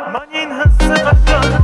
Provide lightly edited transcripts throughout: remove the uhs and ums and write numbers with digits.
من این حس قشنگ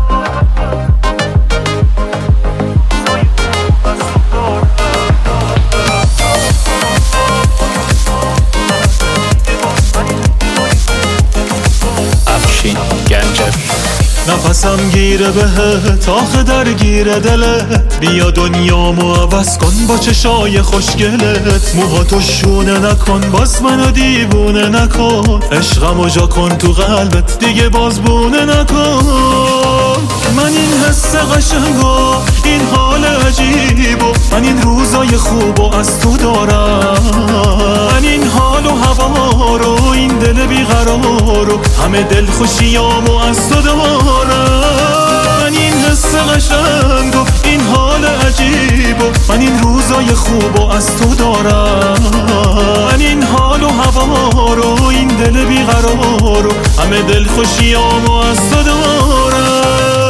افشین گنجوی نفسم گیره بهت آخه درگیره دلت بیا دنیامو عوض کن با چشای خوشگلت موهاتو شونه نکن باز منو دیوونه نکن عشقمو جا کن تو قلبت دیگه بازبونه نکن من این حس قشنگو این حال عجیبو من این روزای خوبو از تو دارم من این حال و هوا رو این دل بیقرارو همه دل خوشیامو از تو دارم من این حس قشنگو این حال عجیبو من این روزای خوبو از تو دارم من این حال و هوا رو این دل بیقرارو همه دل خوشیامو از تو دارم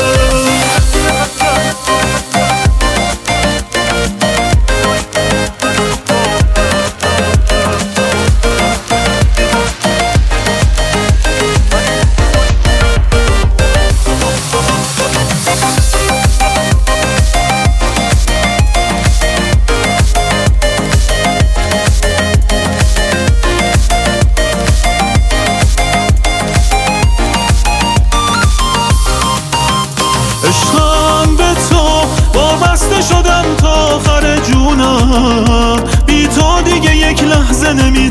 عشقم به تو وابسته شدم تا آخر جونم بی تو دیگه یک لحظه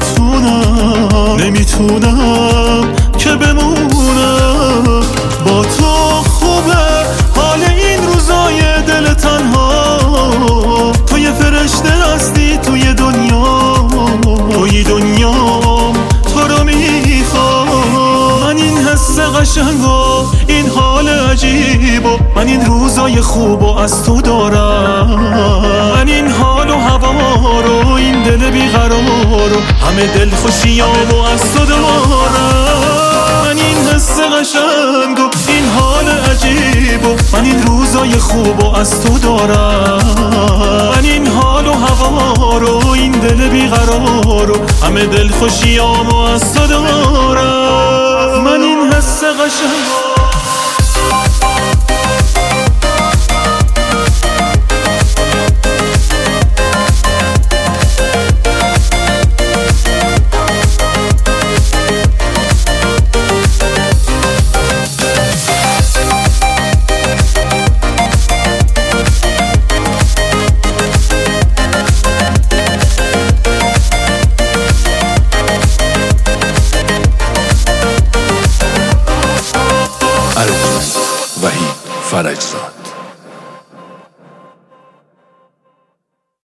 نمیتونم که بمونم با تو خوبه حال این روزای دل تنها تو یه فرشته هستی توی دنیام تو رو میخوام من این حس قشنگو این حال عجیبو من این روزای خوبو از تو دارم من این حال و هوا رو این دل بیقرارو همه دل خوشیامو از تو دارم من این حس قشنگو این حال عجیبو من این روزای خوبو از تو دارم من این حال و هوا رو این دل بیقرارو همه دل خوشیامو از تو دارم من این حس قشنگو ارجمند وحید فرجزاد